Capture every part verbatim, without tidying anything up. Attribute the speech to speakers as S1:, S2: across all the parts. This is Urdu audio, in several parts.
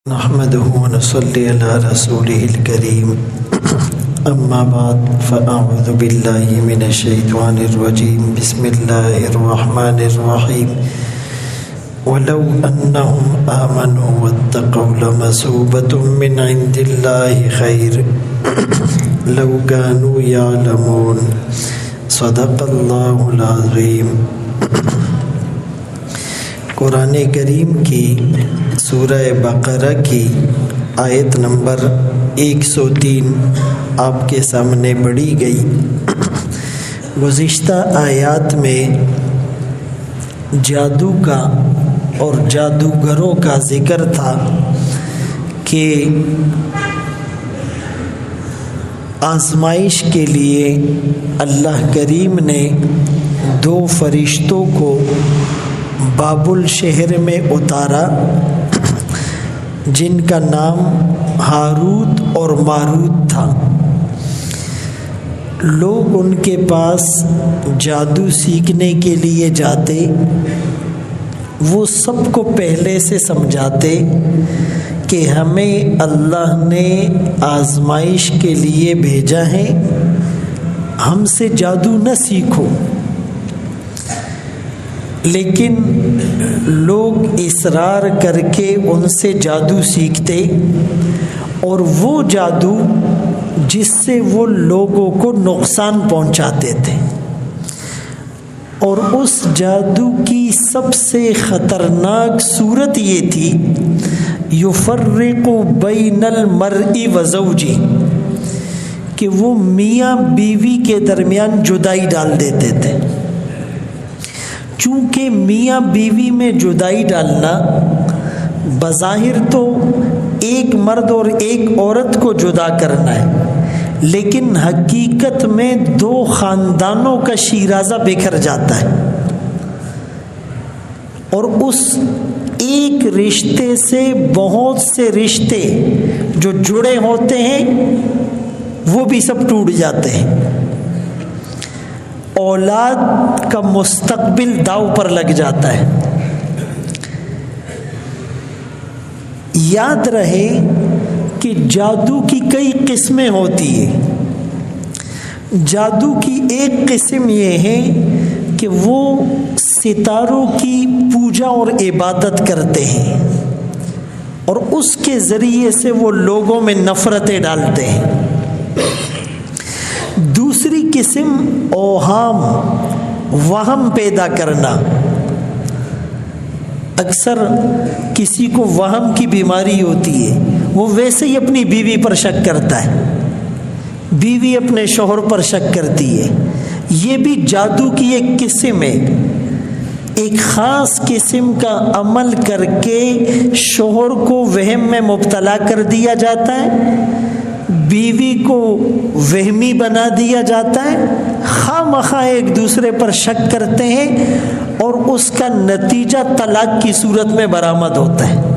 S1: نحمده ونصلي على رسوله الكريم اما بعد فاعوذ بالله من الشيطان الرجيم بسم الله الرحمن الرحيم ولو انهم امنوا واتقوا لمثوبة من عند الله خير لو كانوا يعلمون صدق الله العظيم۔ قرآن کریم کی سورہ بقرہ کی آیت نمبر ایک سو تین آپ کے سامنے پڑھی گئی۔ گزشتہ آیات میں جادو کا اور جادوگروں کا ذکر تھا کہ آزمائش کے لیے اللہ کریم نے دو فرشتوں کو بابل شہر میں اتارا جن کا نام ہاروت اور ماروت تھا۔ لوگ ان کے پاس جادو سیکھنے کے لیے جاتے، وہ سب کو پہلے سے سمجھاتے کہ ہمیں اللہ نے آزمائش کے لیے بھیجا ہے، ہم سے جادو نہ سیکھو۔ لیکن لوگ اصرار کر کے ان سے جادو سیکھتے، اور وہ جادو جس سے وہ لوگوں کو نقصان پہنچاتے تھے، اور اس جادو کی سب سے خطرناک صورت یہ تھی یفرق بین المرء وزوجہ، کہ وہ میاں بیوی کے درمیان جدائی ڈال دیتے تھے۔ چونکہ میاں بیوی میں جدائی ڈالنا بظاہر تو ایک مرد اور ایک عورت کو جدا کرنا ہے، لیکن حقیقت میں دو خاندانوں کا شیرازہ بکھر جاتا ہے، اور اس ایک رشتے سے بہت سے رشتے جو جڑے ہوتے ہیں وہ بھی سب ٹوٹ جاتے ہیں۔ اولاد کا مستقبل داؤ پر لگ جاتا ہے۔ یاد رہے کہ جادو کی کئی قسمیں ہوتی ہیں۔ جادو کی ایک قسم یہ ہے کہ وہ ستاروں کی پوجا اور عبادت کرتے ہیں، اور اس کے ذریعے سے وہ لوگوں میں نفرتیں ڈالتے ہیں۔ دوسری قسم اوہام، وہم پیدا کرنا۔ اکثر کسی کو وہم کی بیماری ہوتی ہے، وہ ویسے ہی اپنی بیوی پر شک کرتا ہے، بیوی اپنے شوہر پر شک کرتی ہے۔ یہ بھی جادو کی ایک قسم ہے۔ ایک خاص قسم کا عمل کر کے شوہر کو وہم میں مبتلا کر دیا جاتا ہے، بیوی کو وہمی بنا دیا جاتا ہے، خواہ مخواہ ایک دوسرے پر شک کرتے ہیں، اور اس کا نتیجہ طلاق کی صورت میں برآمد ہوتا ہے۔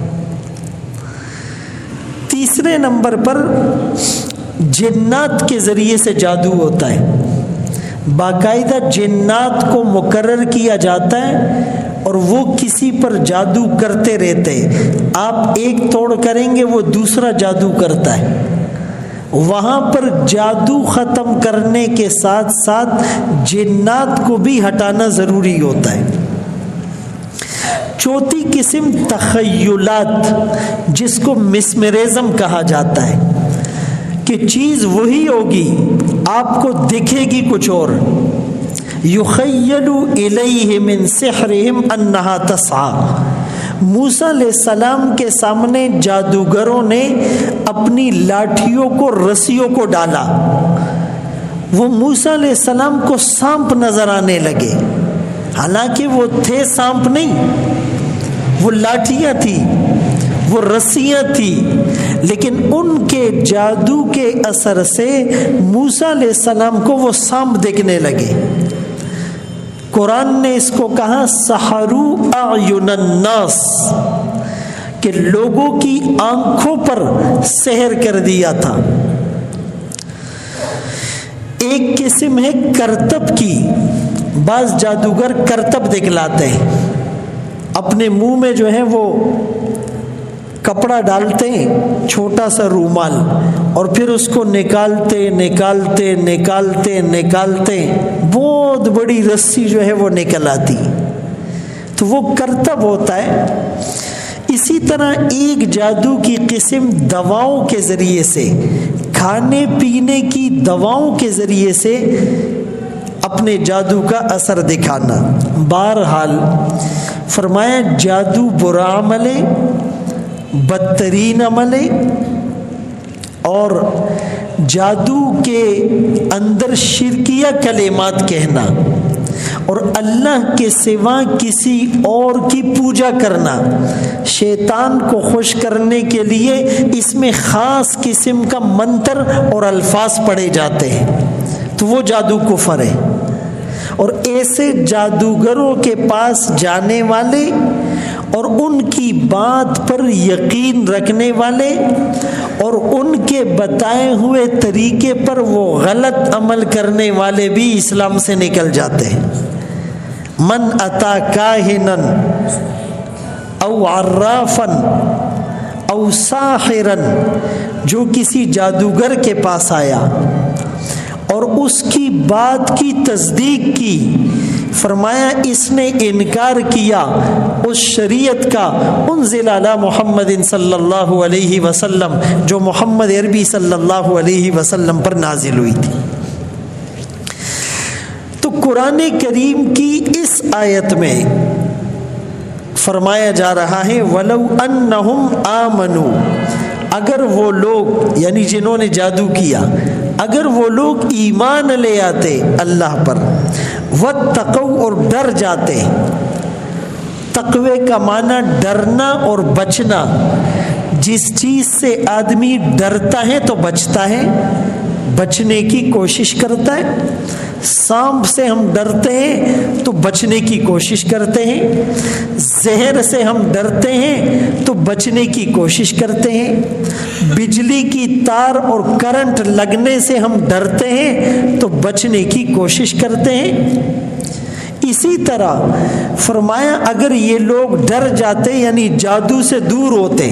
S1: تیسرے نمبر پر جنات کے ذریعے سے جادو ہوتا ہے۔ باقاعدہ جنات کو مقرر کیا جاتا ہے اور وہ کسی پر جادو کرتے رہتے ہیں۔ آپ ایک توڑ کریں گے، وہ دوسرا جادو کرتا ہے۔ وہاں پر جادو ختم کرنے کے ساتھ ساتھ جنات کو بھی ہٹانا ضروری ہوتا ہے۔ چوتھی قسم تخیلات، جس کو مسمرزم کہا جاتا ہے، کہ چیز وہی ہوگی، آپ کو دکھے گی کچھ اور۔ یخیل الیہ من سحرہم انہا تسعی۔ موسیٰ علیہ السلام کے سامنے جادوگروں نے اپنی لاٹھیوں کو رسیوں کو ڈالا، وہ موسیٰ علیہ السلام کو سانپ نظر آنے لگے، حالانکہ وہ تھے سانپ نہیں، وہ لاٹھیاں تھی، وہ رسیاں تھی، لیکن ان کے جادو کے اثر سے موسیٰ علیہ السلام کو وہ سانپ دیکھنے لگے۔ قرآن نے اس کو کہا سحروا اعین الناس، کہ لوگوں کی آنکھوں پر سحر کر دیا تھا۔ ایک قسم ہے کرتب کی، بعض جادوگر کرتب دکھلاتے ہیں، اپنے منہ میں جو ہے وہ کپڑا ڈالتے ہیں چھوٹا سا رومال اور پھر اس کو نکالتے نکالتے نکالتے نکالتے بہت بڑی رسی جو ہے وہ نکل آتی، تو وہ کرتب ہوتا ہے۔ اسی طرح ایک جادو کی قسم دواؤں کے ذریعے سے، کھانے پینے کی دواؤں کے ذریعے سے اپنے جادو کا اثر دکھانا۔ بہرحال فرمایا جادو برا عمل ہے، بدترین عمل ہے، اور جادو کے اندر شرکیہ کلمات کہنا اور اللہ کے سوا کسی اور کی پوجا کرنا، شیطان کو خوش کرنے کے لیے اس میں خاص قسم کا منتر اور الفاظ پڑھے جاتے ہیں، تو وہ جادو کفر ہے۔ اور ایسے جادوگروں کے پاس جانے والے اور ان کی بات پر یقین رکھنے والے اور ان کے بتائے ہوئے طریقے پر وہ غلط عمل کرنے والے بھی اسلام سے نکل جاتے ہیں۔ من اتا کاہنن او عرافن او ساحرن، جو کسی جادوگر کے پاس آیا اور اس کی بات کی تصدیق کی، فرمایا اس نے انکار کیا اس شریعت کا انزل علی محمد صلی اللہ علیہ وسلم جو محمد عربی صلی اللہ علیہ وسلم پر نازل ہوئی تھی۔ تو قرآن کریم کی اس آیت میں فرمایا جا رہا ہے وَلَوْ أَنَّهُمْ آمَنُوا، اگر وہ لوگ یعنی جنہوں نے جادو کیا، اگر وہ لوگ ایمان لے آتے اللہ پر، واتقوا اور ڈر جاتے، تقوی کا معنی ڈرنا اور بچنا، جس چیز سے آدمی ڈرتا ہے تو بچتا ہے، بچنے کی کوشش کرتا ہے۔ سانپ سے ہم ڈرتے ہیں تو بچنے کی کوشش کرتے ہیں، زہر سے ہم ڈرتے ہیں تو بچنے کی کوشش کرتے ہیں، بجلی کی تار اور کرنٹ لگنے سے ہم ڈرتے ہیں تو بچنے کی کوشش کرتے ہیں۔ اسی طرح فرمایا اگر یہ لوگ ڈر جاتے یعنی جادو سے دور ہوتے۔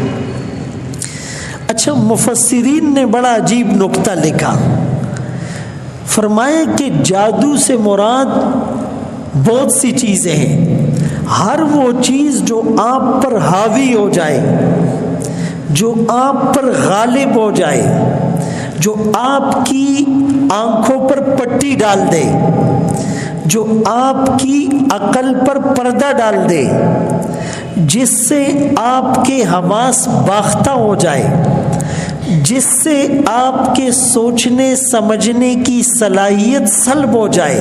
S1: اچھا، مفسرین نے بڑا عجیب نکتہ لکھا، فرمایا کہ جادو سے مراد بہت سی چیزیں ہیں، ہر وہ چیز جو آپ پر حاوی ہو جائے، جو آپ پر غالب ہو جائے، جو آپ کی آنکھوں پر پٹی ڈال دے، جو آپ کی عقل پر پردہ ڈال دے، جس سے آپ کے حواس باختہ ہو جائے، جس سے آپ کے سوچنے سمجھنے کی صلاحیت سلب ہو جائے،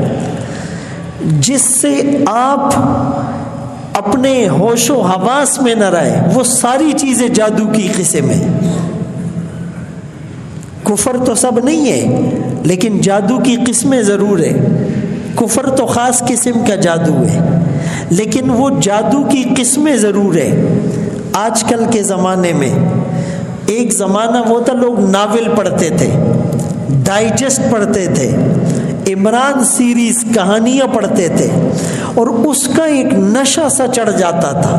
S1: جس سے آپ اپنے ہوش و حواس میں نہ رہے، وہ ساری چیزیں جادو کی قسم ہیں۔ کفر تو سب نہیں ہے لیکن جادو کی قسمیں ضرور ہے۔ کفر تو خاص قسم کا جادو ہے لیکن وہ جادو کی قسمیں ضرور ہے۔ آج کل کے زمانے میں، ایک زمانہ وہ تھا لوگ ناول پڑھتے تھے، ڈائجسٹ پڑھتے تھے، عمران سیریز کہانیاں پڑھتے تھے اور اس کا ایک نشہ سا چڑھ جاتا تھا،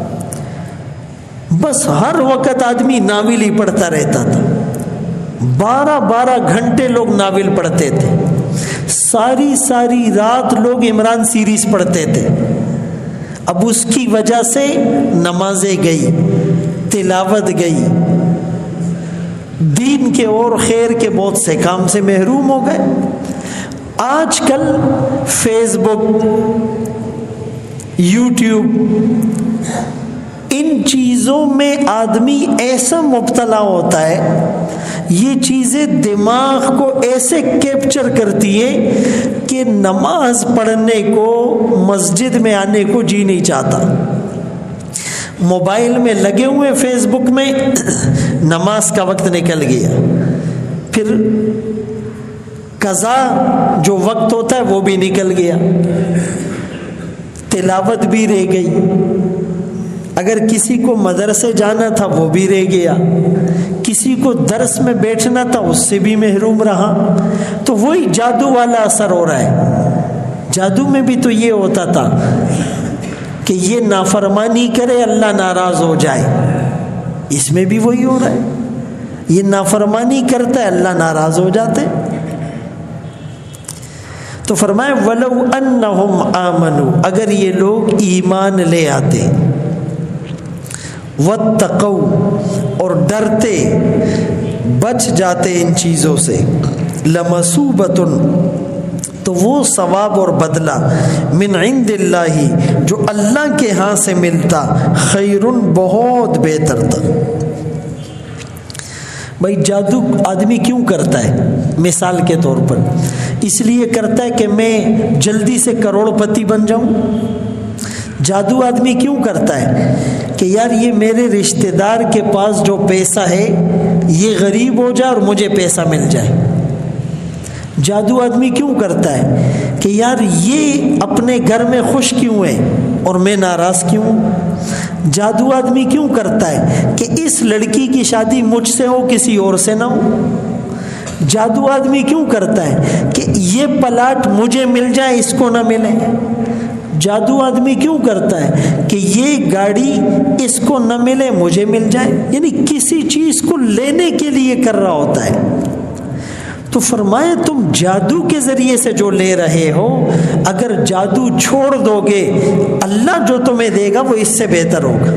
S1: بس ہر وقت آدمی ناول ہی پڑھتا رہتا تھا، بارہ بارہ گھنٹے لوگ ناول پڑھتے تھے، ساری ساری رات لوگ عمران سیریز پڑھتے تھے۔ اب اس کی وجہ سے نمازیں گئی، تلاوت گئی، دین کے اور خیر کے بہت سے کام سے محروم ہو گئے۔ آج کل فیس بک، یوٹیوب، ان چیزوں میں آدمی ایسا مبتلا ہوتا ہے، یہ چیزیں دماغ کو ایسے کیپچر کرتی ہے کہ نماز پڑھنے کو، مسجد میں آنے کو جی نہیں چاہتا۔ موبائل میں لگے ہوئے فیس بک میں نماز کا وقت نکل گیا، پھر قضا جو وقت ہوتا ہے وہ بھی نکل گیا، تلاوت بھی رہ گئی، اگر کسی کو مدرسے جانا تھا وہ بھی رہ گیا، کسی کو درس میں بیٹھنا تھا اس سے بھی محروم رہا۔ تو وہی جادو والا اثر ہو رہا ہے۔ جادو میں بھی تو یہ ہوتا تھا کہ یہ نافرمانی کرے اللہ ناراض ہو جائے، اس میں بھی وہی ہو رہا ہے، یہ نافرمانی کرتا ہے اللہ ناراض ہو جاتے۔ تو فرمائے وَلَوْ أَنَّهُمْ آمَنُوا، اگر یہ لوگ ایمان لے آتے، وَاتَّقَوْا، اور ڈرتے بچ جاتے ان چیزوں سے، لَمَثُوبَةٌ، تو وہ ثواب اور بدلہ، من عند اللہ، جو اللہ کے ہاں سے ملتا، خیرٌ، بہت بہتر تھا۔ بھائی جادو آدمی کیوں کرتا ہے؟ مثال کے طور پر اس لیے کرتا ہے کہ میں جلدی سے کروڑ پتی بن جاؤں۔ جادو آدمی کیوں کرتا ہے؟ کہ یار یہ میرے رشتہ دار کے پاس جو پیسہ ہے یہ غریب ہو جائے اور مجھے پیسہ مل جائے۔ جادو آدمی کیوں کرتا ہے؟ کہ یار یہ اپنے گھر میں خوش کیوں ہے اور میں ناراض کیوں ہوں۔ جادو آدمی کیوں کرتا ہے؟ کہ اس لڑکی کی شادی مجھ سے ہو، کسی اور سے نہ ہو۔ جادو آدمی کیوں کرتا ہے؟ کہ یہ پلاٹ مجھے مل جائے، اس کو نہ ملے۔ جادو آدمی کیوں کرتا ہے؟ کہ یہ گاڑی اس کو نہ ملے، مجھے مل جائے، یعنی کسی چیز کو لینے کے لیے کر رہا ہوتا ہے۔ تو فرمایا تم جادو کے ذریعے سے جو لے رہے ہو، اگر جادو چھوڑ دو گے، اللہ جو تمہیں دے گا وہ اس سے بہتر ہوگا۔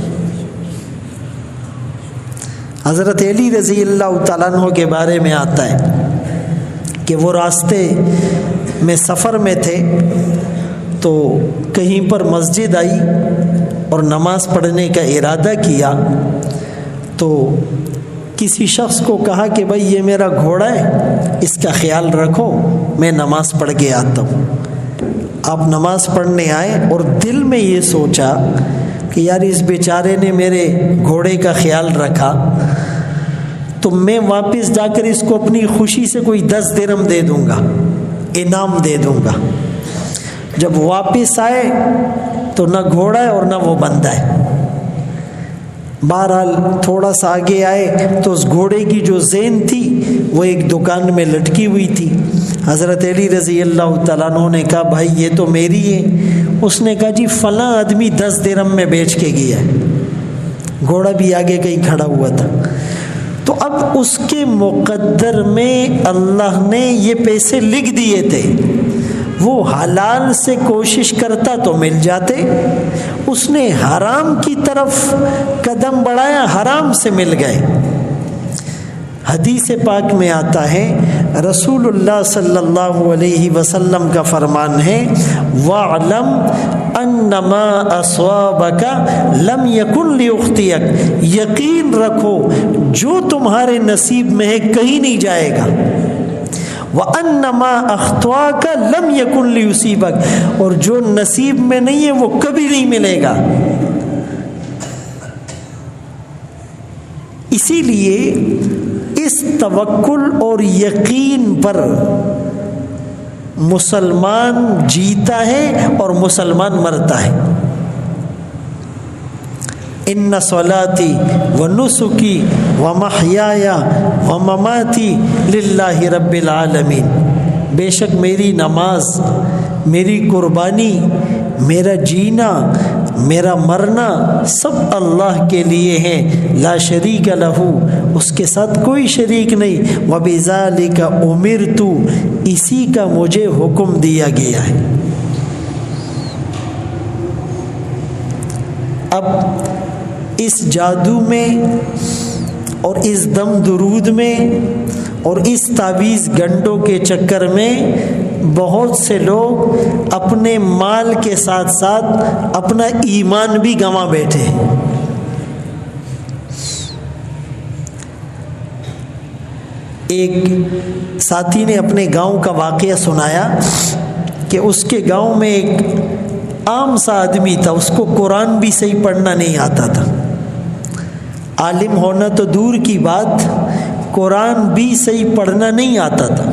S1: حضرت علی رضی اللہ تعالیٰ عنہ کے بارے میں آتا ہے کہ وہ راستے میں سفر میں تھے تو کہیں پر مسجد آئی اور نماز پڑھنے کا ارادہ کیا، تو کسی شخص کو کہا کہ بھائی یہ میرا گھوڑا ہے، اس کا خیال رکھو، میں نماز پڑھ کے آتا ہوں۔ آپ نماز پڑھنے آئے اور دل میں یہ سوچا کہ یار اس بیچارے نے میرے گھوڑے کا خیال رکھا، تو میں واپس جا کر اس کو اپنی خوشی سے کوئی دس درہم دے دوں گا، انعام دے دوں گا۔ جب واپس آئے تو نہ گھوڑا ہے اور نہ وہ بندہ ہے۔ بہرحال تھوڑا سا آگے آئے تو اس گھوڑے کی جو زین تھی وہ ایک دکان میں لٹکی ہوئی تھی۔ حضرت علی رضی اللہ تعالیٰ عنہ نے کہا بھائی یہ تو میری ہے۔ اس نے کہا جی فلاں آدمی دس درہم میں بیچ کے گیا ہے۔ گھوڑا بھی آگے کہیں کھڑا ہوا تھا۔ تو اب اس کے مقدر میں اللہ نے یہ پیسے لکھ دیے تھے، وہ حلال سے کوشش کرتا تو مل جاتے، اس نے حرام کی طرف قدم بڑھایا، حرام سے مل گئے۔ حدیث پاک میں آتا ہے، رسول اللہ صلی اللہ علیہ وسلم کا فرمان ہے، وَاعْلَمْ أَنَّمَا أَصَابَكَ لَمْ يَكُنْ لِيُخْطِئَكَ، یقین رکھو جو تمہارے نصیب میں ہے کہیں نہیں جائے گا۔ وَأَنَّمَا أَخْطَأَكَ لَمْ يَكُنْ لِيُصِيبَكَ، اور جو نصیب میں نہیں ہے وہ کبھی نہیں ملے گا۔ اسی لیے اس توکل اور یقین پر مسلمان جیتا ہے اور مسلمان مرتا ہے۔ ان صلاتی و نسکی و محیای و مماتی للہ رب العالمین، بے شک میری نماز، میری قربانی، میرا جینا، میرا مرنا سب اللہ کے لیے ہیں، لا شریک لہ، اس کے ساتھ کوئی شریک نہیں، وبذالک امرت، اسی کا مجھے حکم دیا گیا ہے۔ اب اس جادو میں اور اس دم درود میں اور اس تعویذ گنڈوں کے چکر میں بہت سے لوگ اپنے مال کے ساتھ ساتھ اپنا ایمان بھی گنوا بیٹھے۔ ایک ساتھی نے اپنے گاؤں کا واقعہ سنایا کہ اس کے گاؤں میں ایک عام سا آدمی تھا، اس کو قرآن بھی صحیح پڑھنا نہیں آتا تھا، عالم ہونا تو دور کی بات، قرآن بھی صحیح پڑھنا نہیں آتا تھا،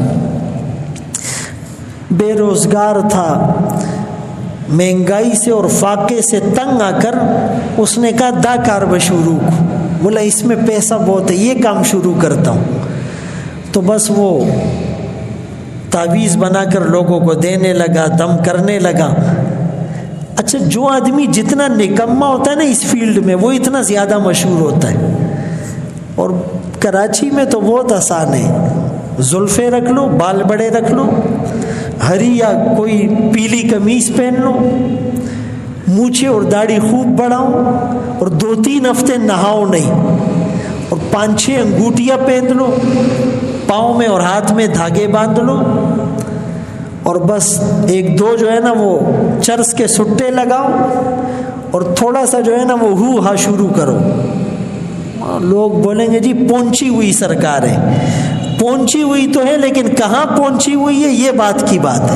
S1: بے روزگار تھا، مہنگائی سے اور فاقے سے تنگ آ کر اس نے کہا دا کار بشروع کو، بولا اس میں پیسہ بہت ہے، یہ کام شروع کرتا ہوں۔ تو بس وہ تعویذ بنا کر لوگوں کو دینے لگا، دم کرنے لگا۔ اچھا جو آدمی جتنا نکما ہوتا ہے نا اس فیلڈ میں وہ اتنا زیادہ مشہور ہوتا ہے. اور کراچی میں تو بہت آسان ہے، زلفیں رکھ لو، بال بڑے رکھ لو، ہری یا کوئی پیلی قمیص پہن لو، مونچھے اور داڑھی خوب بڑھاؤ، اور دو تین ہفتے نہاؤ نہیں، اور پانچ چھ انگوٹیاں پہن لو، پاؤں میں اور ہاتھ میں دھاگے باندھ لو، اور بس ایک دو جو ہے نا وہ چرس کے سٹے لگاؤ، اور تھوڑا سا جو ہے نا وہ ہو ہا شروع کرو. لوگ بولیں گے جی پہنچی ہوئی سرکار ہے. پہنچی ہوئی تو ہے لیکن کہاں پہنچی ہوئی ہے یہ بات کی بات ہے.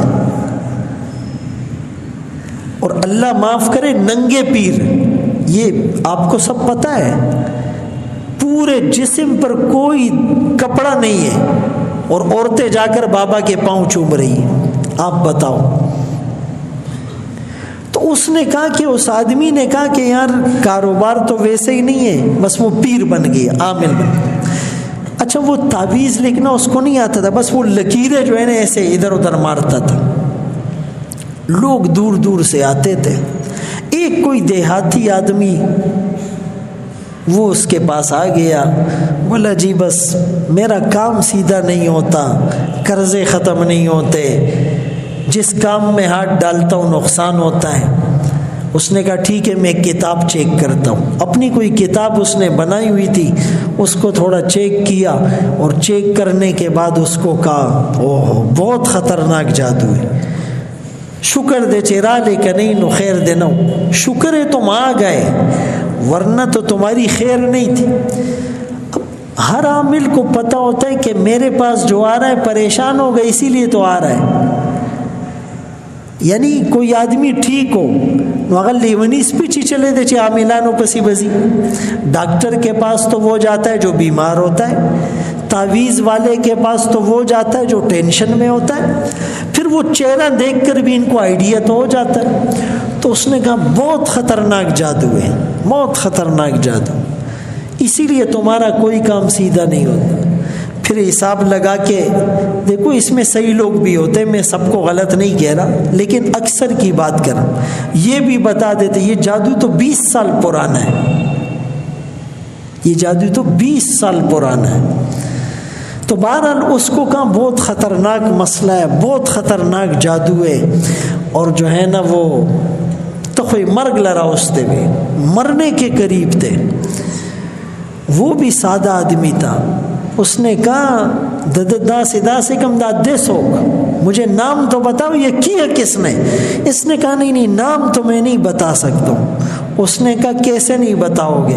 S1: اور اللہ معاف کرے ننگے پیر، یہ آپ کو سب پتہ ہے، پورے جسم پر کوئی کپڑا نہیں ہے اور عورتیں جا کر بابا کے پاؤں چوم رہی ہیں. آپ بتاؤ. تو اس نے کہا کہ اس آدمی نے کہا کہ یار کاروبار تو ویسے ہی نہیں ہے، بس وہ پیر بن گیا، عامل بن گیا. اچھا وہ تعویذ لکھنا اس کو نہیں آتا تھا، بس وہ لکیریں جو ہے نا ایسے ادھر ادھر مارتا تھا. لوگ دور دور سے آتے تھے. ایک کوئی دیہاتی آدمی وہ اس کے پاس آ گیا، بولا جی بس میرا کام سیدھا نہیں ہوتا، قرضے ختم نہیں ہوتے، جس کام میں ہاتھ ڈالتا ہوں نقصان ہوتا ہے. اس نے کہا ٹھیک ہے میں کتاب چیک کرتا ہوں. اپنی کوئی کتاب اس نے بنائی ہوئی تھی، اس کو تھوڑا چیک کیا، اور چیک کرنے کے بعد اس کو کہا اوہ بہت خطرناک جادو ہے. شکر دے چرا لے کہ نہیں نو خیر دینا، شکر ہے تم آ گئے ورنہ تو تمہاری خیر نہیں تھی. ہر عامل کو پتہ ہوتا ہے کہ میرے پاس جو آ رہا ہے پریشان ہو گئے اسی لیے تو آ رہا ہے. یعنی کوئی آدمی ٹھیک ہو اگر لیونیس پیچھے چلے دے چے عاملانو پسی بزی. ڈاکٹر کے پاس تو وہ جاتا ہے جو بیمار ہوتا ہے، تعویذ والے کے پاس تو وہ جاتا ہے جو ٹینشن میں ہوتا ہے. پھر وہ چہرہ دیکھ کر بھی ان کو آئیڈیا تو ہو جاتا ہے. تو اس نے کہا بہت خطرناک جادو ہے، بہت خطرناک جادو، اسی لیے تمہارا کوئی کام سیدھا نہیں ہوتا. پھر حساب لگا کے دیکھو اس میں صحیح لوگ بھی ہوتے ہیں، میں سب کو غلط نہیں کہہ رہا لیکن اکثر کی بات کر رہا ہوں. یہ بھی بتا دیتے یہ جادو تو بیس سال پرانا ہے، یہ جادو تو بیس سال پرانا ہے. تو بہرحال اس کو کہاں بہت خطرناک مسئلہ ہے، بہت خطرناک جادو ہے. اور جو ہے نا وہ تو کوئی مرگ لڑا اس تے بھی مرنے کے قریب تھے. وہ بھی سادہ آدمی تھا. اس نے کہا دا سدا سے کم دا دے سوک مجھے نام تو بتاؤ یہ کیا کس نے. اس نے کہا نہیں نہیں نام تو میں نہیں بتا سکتا ہوں. اس نے کہا کیسے نہیں بتاؤ گے؟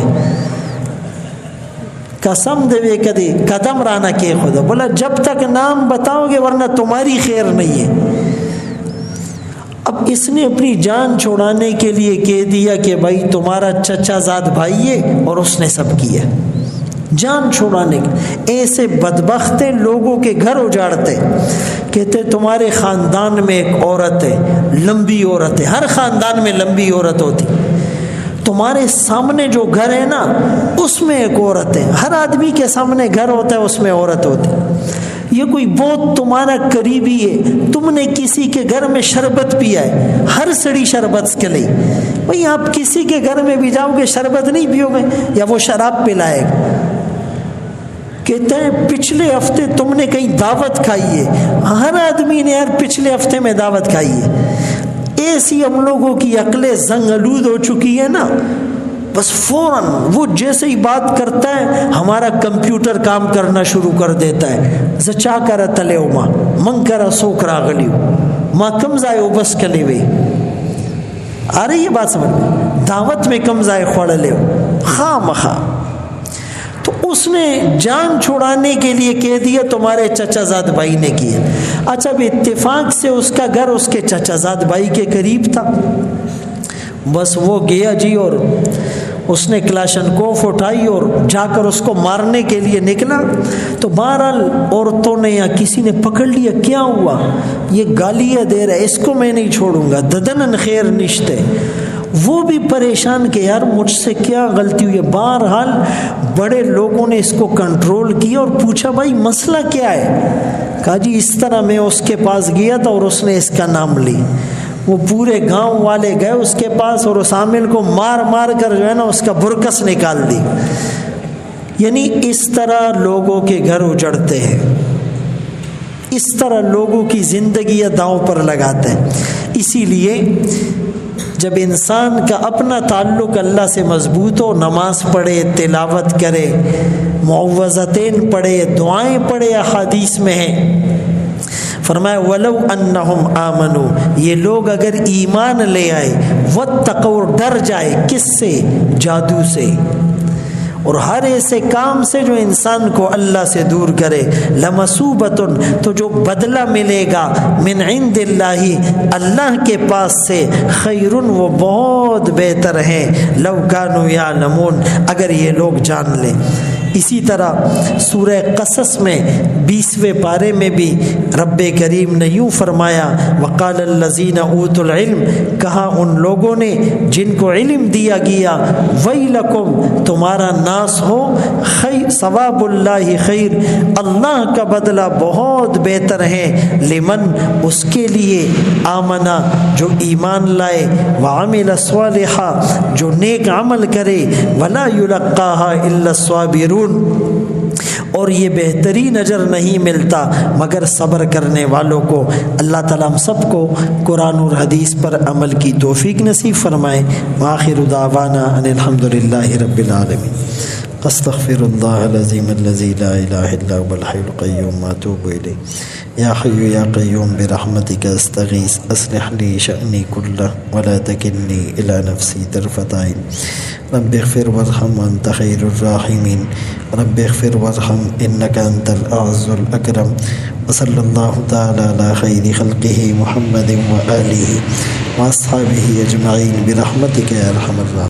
S1: قسم دے کدی قدم رانا کے خدا. بولا جب تک نام بتاؤ گے ورنہ تمہاری خیر نہیں ہے. اب اس نے اپنی جان چھوڑانے کے لیے کہہ دیا کہ بھائی تمہارا چچا زاد بھائی ہے، اور اس نے سب کیا جان چھوڑانے کے. ایسے بدبخت لوگوں کے گھر اجاڑتے، کہتے تمہارے خاندان میں ایک عورت ہے، لمبی عورت ہے، ہر خاندان میں لمبی عورت ہوتی. تمہارے سامنے جو گھر ہے نا اس میں ایک عورت ہے، ہر آدمی کے سامنے گھر ہوتا ہے اس میں عورت ہوتی. یہ کوئی بہت تمہارا قریبی ہے، تم نے کسی کے گھر میں شربت پیا ہے، ہر سڑی شربت کے لیے. بھئی آپ کسی کے گھر میں بھی جاؤ گے شربت نہیں پیو گے یا وہ شراب پلائے گا. کہتے ہیں پچھلے ہفتے تم نے کہیں دعوت کھائی ہے، ہر آدمی نے یار پچھلے ہفتے میں دعوت کھائی ہے. ایسی ہم لوگوں کی عقلیں زنگ آلود ہو چکی ہے نا، بس فوراً وہ جیسے ہی بات کرتا ہے ہمارا کمپیوٹر کام کرنا شروع کر دیتا ہے. زچا کر تلے ما من کر سوکرا غلیو ما کم زائے بس کلے وے. آ رہی ہے بات سمجھ میں؟ دعوت میں کم زائے خوڑ لے خواہ مخواہ. تو اس نے جان چھوڑانے کے لیے کہہ دیا تمہارے چچا زاد بھائی نے کیا. اچھا اب اتفاق سے اس کا گھر اس کے چچا زاد بھائی کے قریب تھا. بس وہ گیا جی اور اس نے کلاشنکوف اٹھائی اور جا کر اس کو مارنے کے لیے نکلا. تو بہرحال عورتوں نے یا کسی نے پکڑ لیا، کیا ہوا یہ گالیاں دے رہا ہے، اس کو میں نہیں چھوڑوں گا، ددن خیر نشتے. وہ بھی پریشان کہ یار مجھ سے کیا غلطی ہوئی ہے. بہرحال بڑے لوگوں نے اس کو کنٹرول کیا اور پوچھا بھائی مسئلہ کیا ہے؟ کہا جی اس طرح میں اس کے پاس گیا تھا اور اس نے اس کا نام لی. وہ پورے گاؤں والے گئے اس کے پاس اور اس عامل کو مار مار کر جو ہے نا اس کا برکس نکال دی. یعنی اس طرح لوگوں کے گھر اجڑتے ہیں، اس طرح لوگوں کی زندگی داؤں پر لگاتے ہیں. اسی لیے جب انسان کا اپنا تعلق اللہ سے مضبوط ہو، نماز پڑھے، تلاوت کرے، معوذتین پڑھے، دعائیں پڑھے، احادیث میں ہیں. فرمایا وَلَوْ أَنَّهُمْ آمَنُوا، یہ لوگ اگر ایمان لے آئے، وَاتَّقَوْا، ڈر جائے، کس سے؟ جادو سے اور ہر ایسے کام سے جو انسان کو اللہ سے دور کرے. لَمَثُوبَةٌ، تو جو بدلہ ملے گا، مِنْ عِنْدِ اللَّهِ، اللہ کے پاس سے، خَيْرٌ، وہ بہت بہتر ہیں، لَوْ كَانُوا يَعْلَمُونَ، اگر یہ لوگ جان لیں. اسی طرح سورہ قصص میں بیسویں پارے میں بھی رب کریم نے یوں فرمایا، وقال الذین اوتوا العلم، کہا ان لوگوں نے جن کو علم دیا گیا، ویلکم، تمہارا ناس ہو، خیر ثواب اللہ خیر، اللہ کا بدلہ بہت بہتر ہے، لمن، اس کے لیے، آمنا، جو ایمان لائے، وعمل صالحا، جو نیک عمل کرے، ولا یلقاها الا الصابرون، اور یہ بہترین اجر نہیں ملتا مگر صبر کرنے والوں کو. اللہ تعالیٰ ہم سب کو قرآن اور حدیث پر عمل کی توفیق نصیب فرمائے. وآخر دعوانا ان الحمد للہ رب العالمین. استغفر اللہ العظیم الذی لا الہ الا هو الحی القیوم واتوب الیہ. یا حی یا قیوم برحمتک استغیث، اصلح لی شأنی کلہ ولا تکلنی الی نفسی طرفۃ عین. رب اغفر وارحم وانت خیر الراحمین. رب اغفر وارحم انک انت الاعز الاکرم. وصلی اللہ تعالی علی خیر خلقہ محمد وآلہ واصحابہ اجمعین برحمتک یا ارحم الراحمین.